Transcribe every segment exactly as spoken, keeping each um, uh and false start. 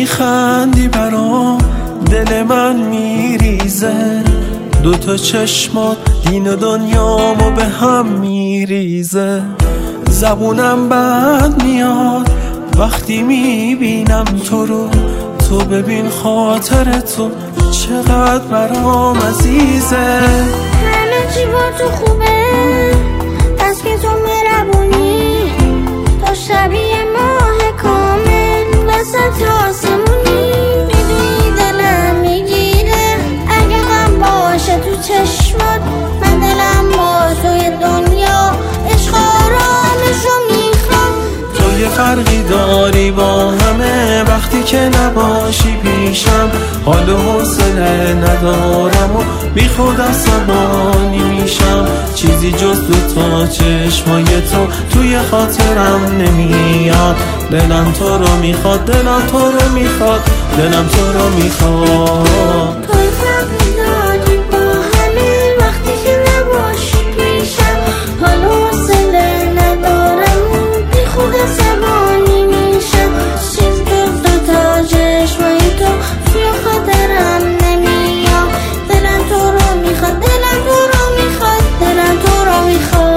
میخندی برام دل من میریزه، دوتا چشمات دین و دنیامو به هم میریزه. زبونم بند میاد وقتی میبینم تو رو، تو ببین خاطر تو چقدر برام عزیزه. همه چی با تو خوبه، بس که تو مهربونی، تو شبیه ماه کامل وسط آسمونی. میدونی دلم میگیره اگه غم باشه تو چشمات، من دلم با توی دنیا عشق آرامشو میخوام. تو یه فرقی داری با همه، وقتی که نباشی پیشم حال و حوصله ندارم و بی خود عصبانی میشم. چیزی جز دوتا چشمای تو توی خاطرم نمیاد. دلم تو رو میخواد، دلم تو رو میخواد، دلم تو رو میخواد. تو یه فرقی داری با همه، وقتی که نباشی پیشم حال و حوصله ندارم و بی خود عصبانی میشم. چیز جز دوتا چشمای تو توی خاطرم نمیاد. دلم تو رو میخواد، دلم تو رو میخواد، دلم تو رو میخواد.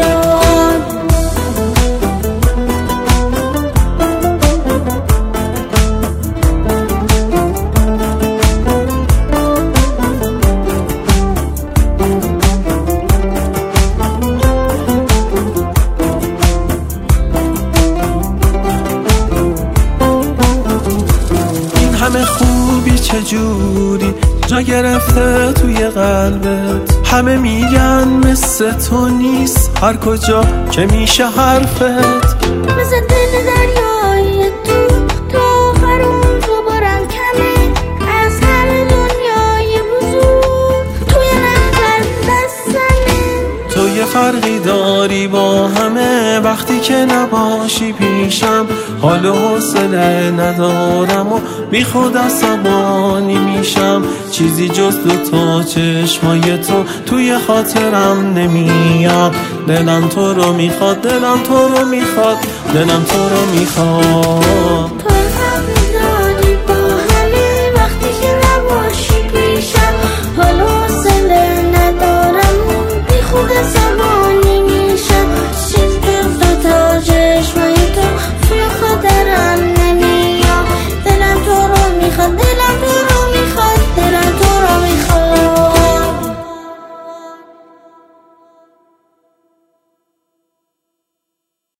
همه خوبی چجوری جا گرفته توی قلبت، همه میگن مثل تو نیست هر کجا که میشه حرفت. مثل دل دریای تو، تو آخر اون تو بارم کمه، از همه دنیای بزرگ توی نفر دستمه. تو یه فرقی داری با همه، وقتی که نباشی پیشم حال و حوصله ندارم و بی خود عصبانی میشم. چیزی جز دوتا چشمای تو توی خاطرم نمیاد. دلم تو رو میخواد، دلم تو رو میخواد، دلم تو رو میخواد.